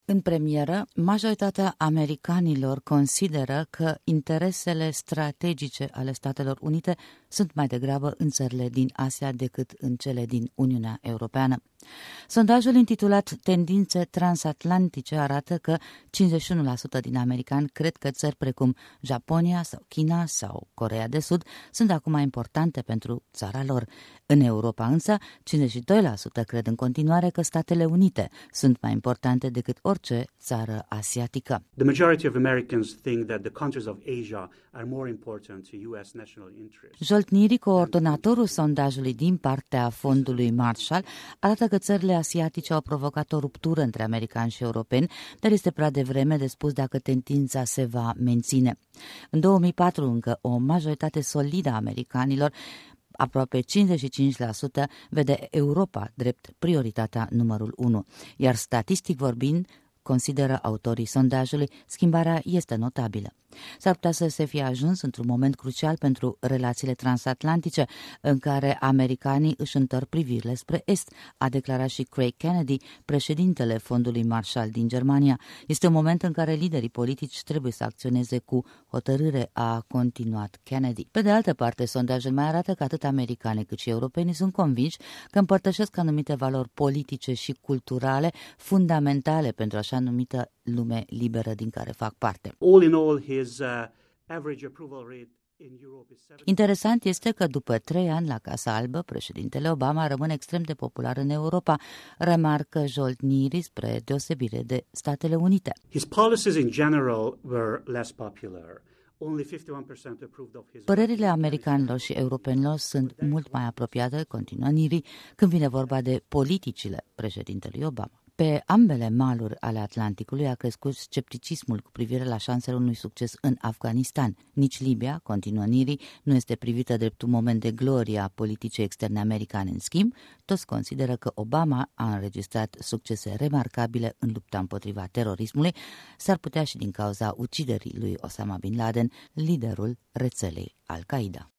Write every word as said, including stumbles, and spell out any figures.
În premieră, majoritatea americanilor consideră că interesele strategice ale Statelor Unite sunt mai degrabă în țările din Asia decât în cele din Uniunea Europeană. Sondajul intitulat Tendințe transatlantice arată că cincizeci și unu la sută din americani cred că țări precum Japonia sau China sau Coreea de Sud sunt acum mai importante pentru țara lor. În Europa însă, cincizeci și doi la sută cred în continuare că Statele Unite sunt mai importante decât orice țară asiatică. The majority of Americans think that the countries of Asia are more important to U S national interests. Jolt Neary, coordonatorul sondajului din partea fondului Marshall, arată că țările asiatice au provocat o ruptură între americani și europeni, dar este prea devreme de spus dacă tendința se va menține. În două mii patru încă o majoritate solidă a americanilor, aproape cincizeci și cinci la sută, vede Europa drept prioritatea numărul unu, iar statistic vorbind, consideră autorii sondajului, schimbarea este notabilă. S-ar putea să se fie ajuns într-un moment crucial pentru relațiile transatlantice, în care americanii își întorc privirile spre est, a declarat și Craig Kennedy, președintele Fondului Marshall din Germania. Este un moment în care liderii politici trebuie să acționeze cu hotărâre, a continuat Kennedy. Pe de altă parte, sondajul mai arată că atât americanii cât și europenii sunt convinși că împărtășesc anumite valori politice și culturale fundamentale pentru așa numită lume liberă din care fac parte. All in all, his uh, average approval rate in Europe is seven. Interesant este că după trei ani la Casa Albă, președintele Obama rămâne extrem de popular în Europa, remarcă Jolt Neary, spre deosebire de Statele Unite. His policies in general were less popular. Only fifty-one percent approved of his. Părerile americanilor și europenilor sunt mult mai apropiate, continuă Neary, când vine vorba de politicile președintelui Obama. Pe ambele maluri ale Atlanticului a crescut scepticismul cu privire la șansele unui succes în Afganistan. Nici Libia, continuă Neary, nu este privită drept un moment de glorie a politicii externe americane. În schimb, toți consideră că Obama a înregistrat succese remarcabile în lupta împotriva terorismului, s-ar putea și din cauza uciderii lui Osama Bin Laden, liderul rețelei Al-Qaeda.